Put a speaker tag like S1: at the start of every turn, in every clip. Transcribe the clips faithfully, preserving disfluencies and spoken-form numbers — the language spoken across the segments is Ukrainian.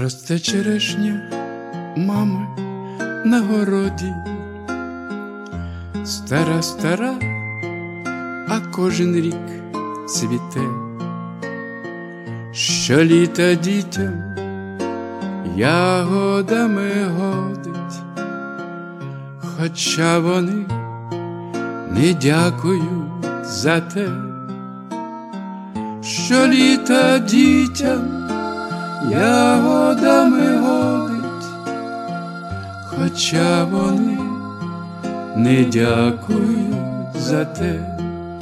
S1: Росте черешня, мами, на городі, стара, стара, а кожен рік цвіте. Щоліта дітям ягодами годить, хоча вони не дякують за те. Щоліта дітям ягодами годить, хоча вони не дякують за те.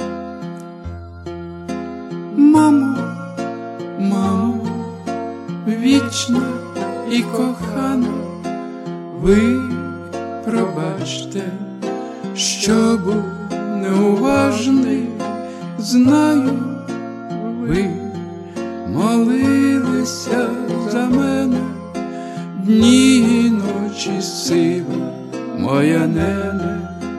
S1: Мамо, мамо, вічна і кохана, ви пробачте, що був неуважний, знаю, ви молилися за мене дні і ночі, сива моя нене.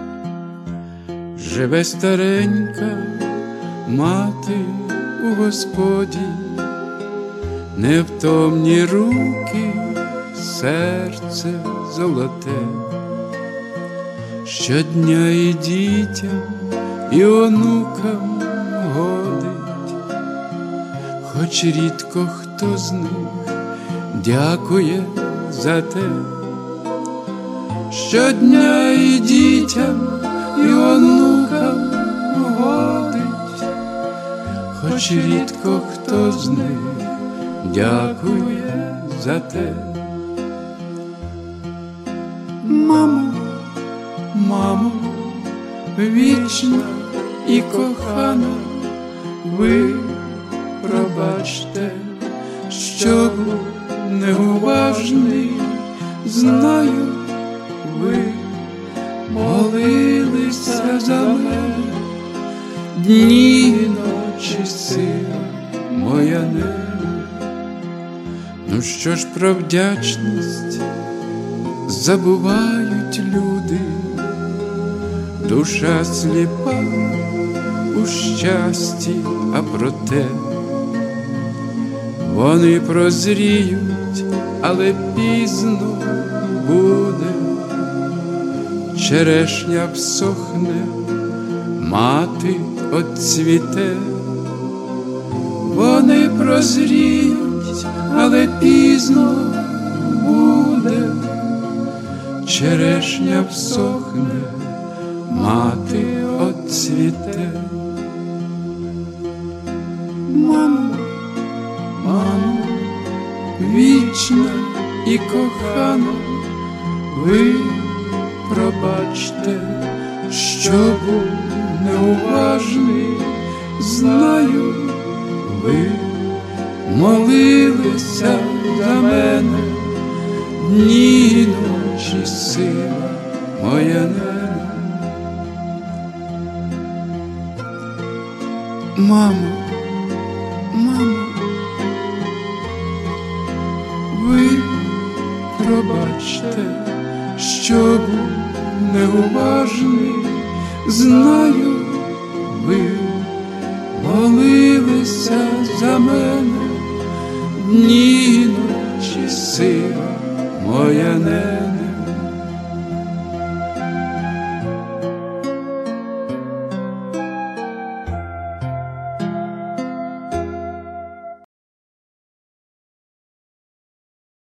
S1: Живе старенька мати у Господі, невтомні руки, серце золоте. Щодня і дітям, і онукам годить, хоч рідко хто з них дякує за те. Щодня і дітям, і онукам годить, хоч рідко хто з них дякує за те. Мамо, мамо, вічна і кохана, ви пробачте, що був неуважний, знаю, ви молилися за мене дні і ночі, сила моя нене. Ну що ж, про вдячність забувають люди, душа сліпа у щасті, а проте вони прозріють, але пізно буде. Черешня всохне, мати отцвіте. Вони прозріють, але пізно буде. Черешня всохне, мати отцвіте. Мамо, мамо, вічна і кохана, ви пробачте, що був неуважний, знаю, ви молилися за мене дні і ночі, сила моя нене. Мамо, мамо, ви пробачте, що був неуважний, знаю, ви молилися за мене дні і ночі, сила моя нене.